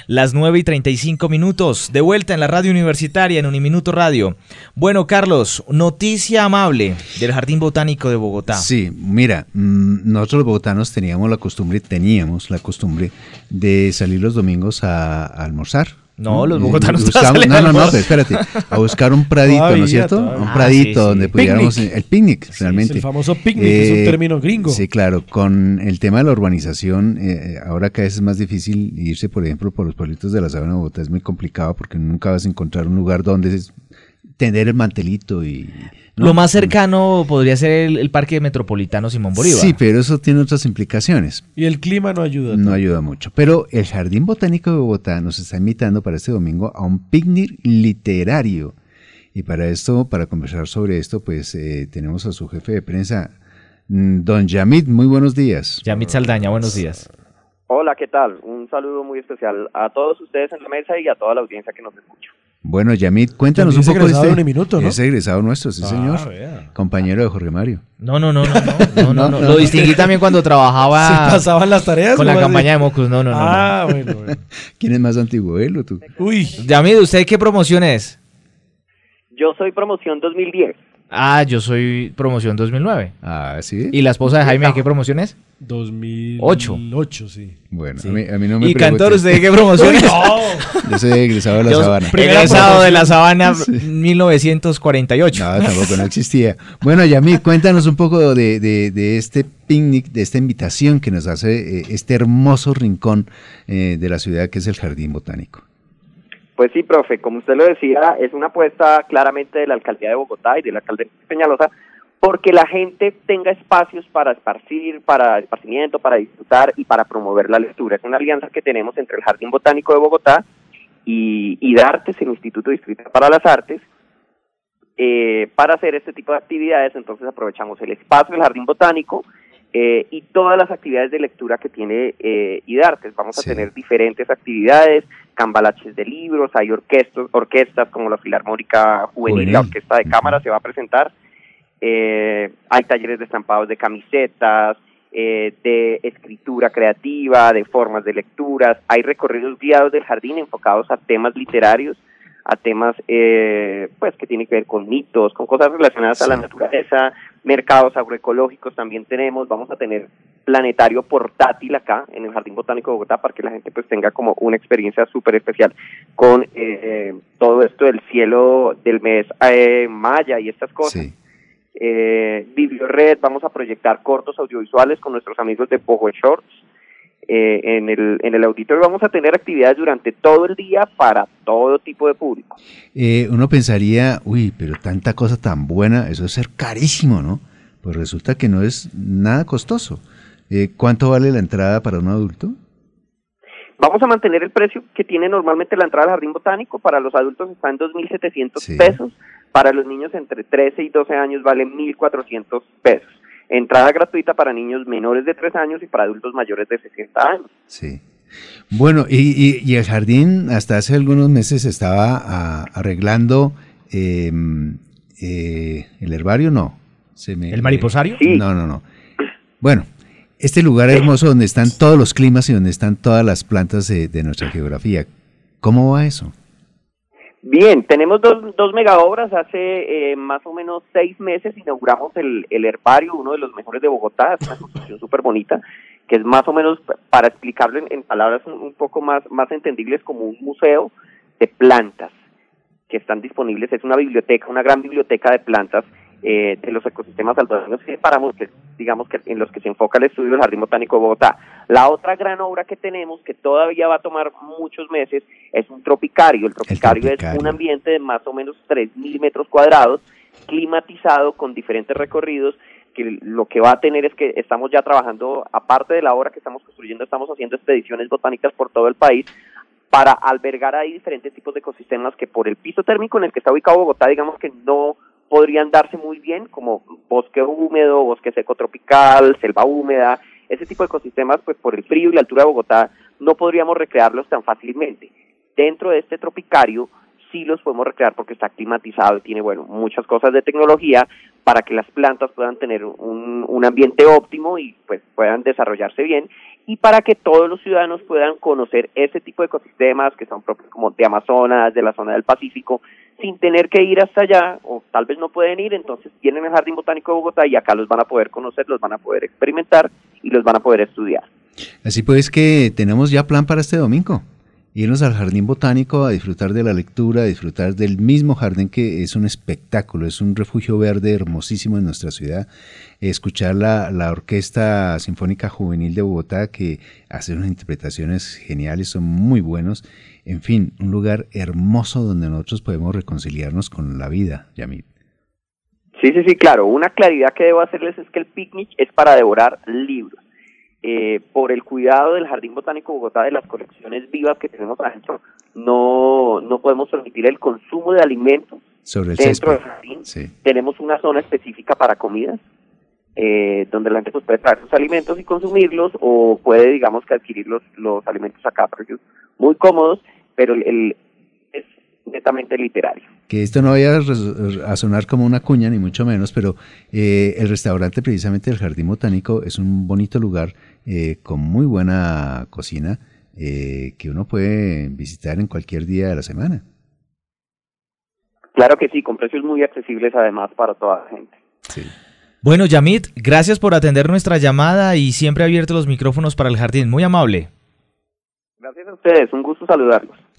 las 9:35, de vuelta en la radio universitaria en Uniminuto Radio. Bueno, Carlos, noticia amable del Jardín Botánico de Bogotá. Sí, mira, nosotros los bogotanos teníamos la costumbre de salir los domingos a almorzar. No, los bogotanos no, pero espérate, a buscar un pradito, todavía, ¿no es cierto? Todavía. Un pradito sí, donde pudiéramos, el picnic, realmente. Es el famoso picnic, es un término gringo. Sí, claro, con el tema de la urbanización, ahora cada vez es más difícil irse, por ejemplo, por los pueblitos de la sabana de Bogotá, es muy complicado porque nunca vas a encontrar un lugar donde tener el mantelito y... ¿no? Lo más cercano podría ser el Parque Metropolitano Simón Bolívar. Sí, pero eso tiene otras implicaciones. Y el clima no ayuda. No ayuda mucho. Pero el Jardín Botánico de Bogotá nos está invitando para este domingo a un picnic literario. Y para esto, para conversar sobre esto, pues tenemos a su jefe de prensa, don Yamit. Muy buenos días. Yamit Saldaña, buenos días. Hola, ¿qué tal? Un saludo muy especial a todos ustedes en la mesa y a toda la audiencia que nos escucha. Bueno, Yamit, cuéntanos un poco de este. Uniminuto, ¿no? Es egresado nuestro, sí, señor. Vea. Compañero de Jorge Mario. No. Lo distinguí también cuando trabajaba. ¿Se pasaban las tareas? Con la campaña de Mocus, no. Bueno. ¿Quién es más antiguo, él o tú? Uy. Yamit, ¿usted qué promoción es? Yo soy promoción 2010. Yo soy promoción 2009. ¿Sí? ¿Y la esposa de Jaime qué promoción es? 2008, sí. Bueno, sí. A mí no me ¿Y Cantor, usted qué promoción es? Yo soy egresado de la Sabana. Egresado de la Sabana, sí. 1948. No, tampoco, no existía. Bueno, Yamit, cuéntanos un poco de este picnic, de esta invitación que nos hace este hermoso rincón de la ciudad que es el Jardín Botánico. Pues sí, profe, como usted lo decía, es una apuesta claramente de la Alcaldía de Bogotá y de la Alcaldía Peñalosa, porque la gente tenga espacios para esparcir, para esparcimiento, para disfrutar y para promover la lectura. Es una alianza que tenemos entre el Jardín Botánico de Bogotá y DARTES, el Instituto Distrital para las Artes, para hacer este tipo de actividades. Entonces aprovechamos el espacio del Jardín Botánico y todas las actividades de lectura que tiene IDARTES. Vamos a tener diferentes actividades, cambalaches de libros, hay orquestas como la Filarmónica Juvenil, la Orquesta de Cámara se va a presentar, hay talleres de estampados de camisetas, de escritura creativa, de formas de lecturas, hay recorridos guiados del jardín enfocados a temas literarios, a temas pues que tienen que ver con mitos, con cosas relacionadas a la naturaleza, mercados agroecológicos también tenemos, vamos a tener planetario portátil acá en el Jardín Botánico de Bogotá para que la gente pues tenga como una experiencia súper especial con todo esto del cielo del mes maya y estas cosas. Sí. Bibliored, vamos a proyectar cortos audiovisuales con nuestros amigos de Pogo Shorts. En el auditorio vamos a tener actividades durante todo el día para todo tipo de público. Uno pensaría, pero tanta cosa tan buena, eso es ser carísimo, ¿no? Pues resulta que no es nada costoso. ¿Cuánto vale la entrada para un adulto? Vamos a mantener el precio que tiene normalmente la entrada al Jardín Botánico. Para los adultos está en 2.700 pesos. Para los niños entre 13 y 12 años vale 1.400 pesos. Entrada gratuita para niños menores de 3 años y para adultos mayores de 60 años. Sí. Bueno, y el jardín hasta hace algunos meses estaba arreglando el herbario, ¿no? ¿El mariposario? Sí. No. Bueno, este lugar hermoso donde están todos los climas y donde están todas las plantas de nuestra geografía. ¿Cómo va eso? Bien, tenemos dos megaobras. Hace más o menos 6 meses inauguramos el herbario, uno de los mejores de Bogotá. Es una construcción súper bonita, que es más o menos, para explicarlo en palabras un poco más entendibles, como un museo de plantas que están disponibles. Es una biblioteca, una gran biblioteca de plantas de los ecosistemas altoandinos que separamos, que digamos que en los que se enfoca el estudio del Jardín Botánico de Bogotá. La otra gran obra que tenemos, que todavía va a tomar muchos meses, es un tropicario. El tropicario es un ambiente de más o menos 3.000 metros cuadrados, climatizado, con diferentes recorridos, que lo que va a tener es que estamos ya trabajando, aparte de la obra que estamos construyendo, estamos haciendo expediciones botánicas por todo el país, para albergar ahí diferentes tipos de ecosistemas que por el piso térmico en el que está ubicado Bogotá, digamos que no podrían darse muy bien, como bosque húmedo, bosque seco tropical, selva húmeda. Ese tipo de ecosistemas, pues por el frío y la altura de Bogotá, no podríamos recrearlos tan fácilmente. Dentro de este tropicario sí los podemos recrear porque está climatizado y tiene, muchas cosas de tecnología para que las plantas puedan tener un ambiente óptimo y pues puedan desarrollarse bien. y para que todos los ciudadanos puedan conocer ese tipo de ecosistemas que son propios como de Amazonas, de la zona del Pacífico, sin tener que ir hasta allá, o tal vez no pueden ir, entonces tienen el Jardín Botánico de Bogotá y acá los van a poder conocer, los van a poder experimentar y los van a poder estudiar. Así pues que tenemos ya plan para este domingo. Irnos al Jardín Botánico a disfrutar de la lectura, a disfrutar del mismo jardín que es un espectáculo, es un refugio verde hermosísimo en nuestra ciudad. Escuchar la Orquesta Sinfónica Juvenil de Bogotá que hace unas interpretaciones geniales, son muy buenos. En fin, un lugar hermoso donde nosotros podemos reconciliarnos con la vida, Yamit. Sí, claro. Una claridad que debo hacerles es que el picnic es para devorar libros. Por el cuidado del Jardín Botánico de Bogotá, de las colecciones vivas que tenemos adentro, no podemos permitir el consumo de alimentos sobre el dentro césped. del jardín. Sí. Tenemos una zona específica para comidas, donde la gente pues, puede traer sus alimentos y consumirlos, o puede, digamos, que adquirir los alimentos acá, precios muy cómodos, pero es netamente literario. Que esto no vaya a sonar como una cuña, ni mucho menos, pero el restaurante precisamente del Jardín Botánico es un bonito lugar con muy buena cocina que uno puede visitar en cualquier día de la semana. Claro que sí, con precios muy accesibles además para toda la gente. Sí. Bueno, Yamit, gracias por atender nuestra llamada y siempre abierto los micrófonos para el jardín. Muy amable. Gracias a ustedes, un gusto saludarlos.